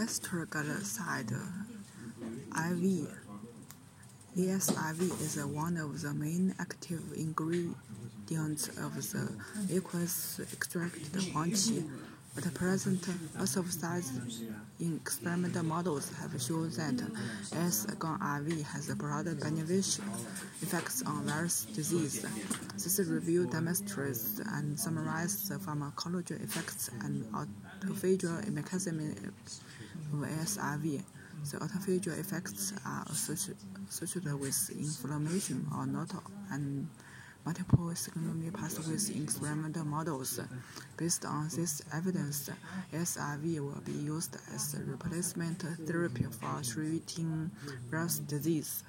Astroglycide IV. ESIV is one of the main active ingredients of the aqueous extract huang qi. At present, lots of studies in experimental models have shown that S-IV has broad beneficial effects on various diseases. This review demonstrates and summarizes the pharmacological effects and autophagal mechanism of S-IV. The autophagal effects are associated with inflammation or not and multiple signaling pathways in experimental models. Based on this evidence, SIV will be used as a replacement therapy for treating various diseases.